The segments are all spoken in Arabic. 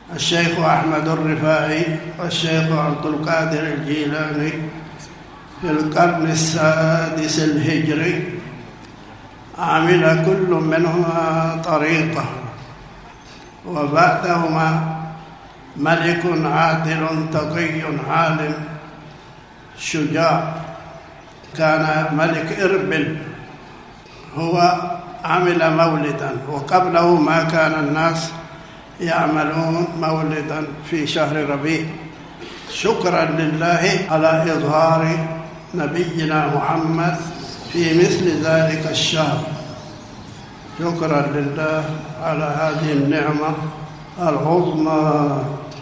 الشيخ أحمد الرفاعي والشيخ عبد القادر الجيلاني في القرن السادس الهجري، عمل كل منهما طريقة، وبعدهما ملك عادل تقي عالم شجاع كان ملك إربل، هو عمل مولدا، وقبله ما كان الناس يعملون مولدا في شهر ربيع، شكرا لله على إظهار نبينا محمد في مثل ذلك الشهر، شكرا لله على هذه النعمة العظمى.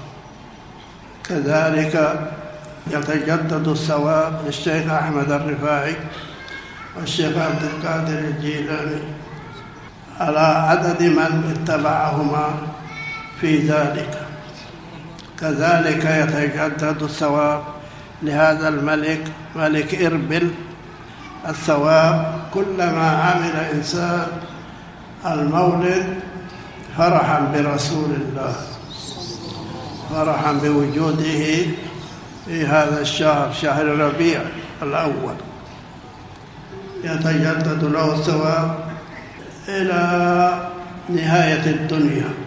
كذلك يتجدد الثواب للشيخ أحمد الرفاعي والشيخ عبد القادر الجيلاني على عدد من اتبعهما في ذلك. كذلك يتجدد الثواب لهذا الملك، ملك إربل، الثواب كلما عمل إنسان المولد فرحا برسول الله، فرحا بوجوده في هذا الشهر، شهر ربيع الأول، يتجدد له الثواب إلى نهاية الدنيا.